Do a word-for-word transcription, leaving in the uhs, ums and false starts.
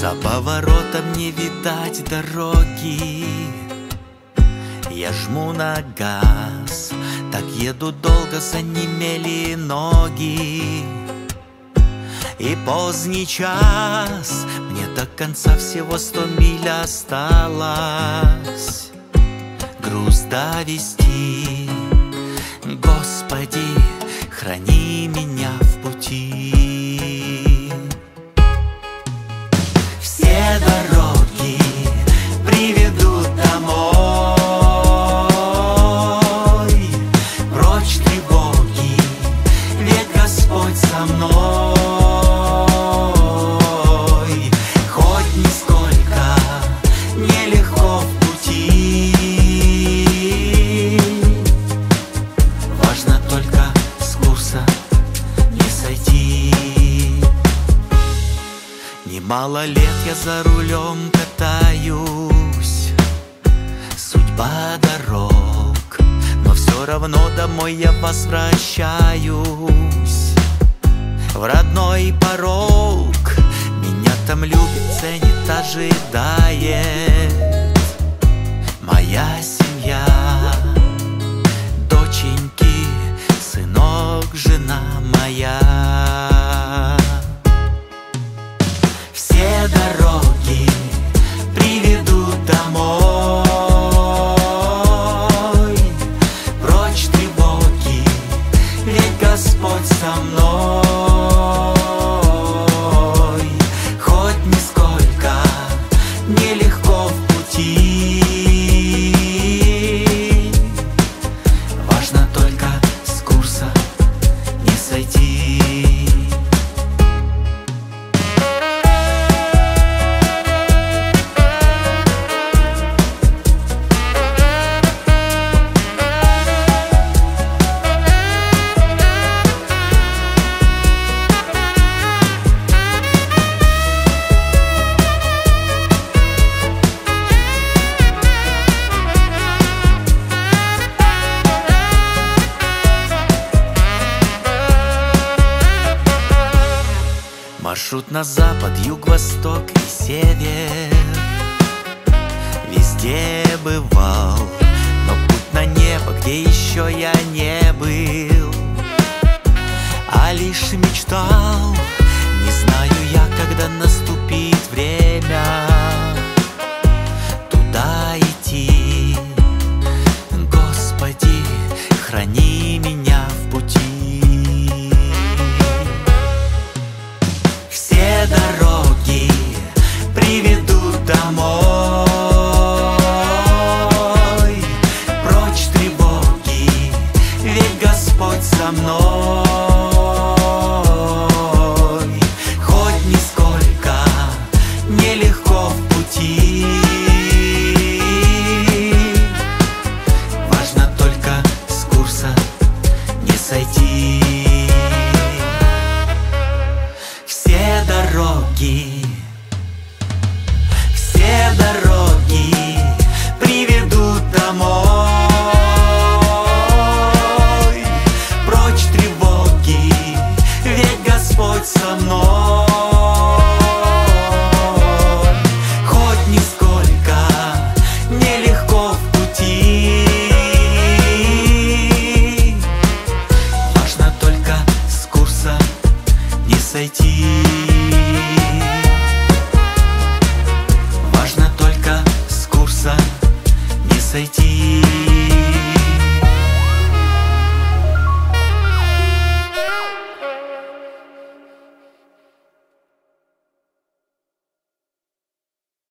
За поворотом не видать дороги. Я жму на газ, так еду долго, занемели ноги. И поздний час, мне до конца всего сто миль осталось. Груз довести, Господи, храни меня в пути. Все дороги приведут домой, прочь тревоги, ведь Господь со мной. Хоть нисколько нелегко в пути, важно только с курса не сойти. Немало лет я за рулем катаюсь, судьба дорог, но все равно домой я возвращаюсь. В родной порог меня там любит, ценит, ожидает моя семья. Доченьки, сынок, жена моя. Все дороги приведут домой, прочь тревоги, ведь Господь со мной. Хоть нисколько нелегко в пути, важно только с курса не сойти. Маршрут на запад, юг, восток и север. Везде бывал, но путь на небо, где еще я не был, а лишь мечтал. Не знаю я, когда наступит время туда идти. Господи, храни меня в пути. Все дороги приведут домой, прочь тревоги, ведь Господь со мной. Хоть нисколько нелегко в пути, важно только с курса не сойти. Все дороги, все дороги приведут домой, прочь тревоги, ведь Господь со мной. Хоть нисколько нелегко в пути, важно только с курса не сойти. Важно только с курса не сойти.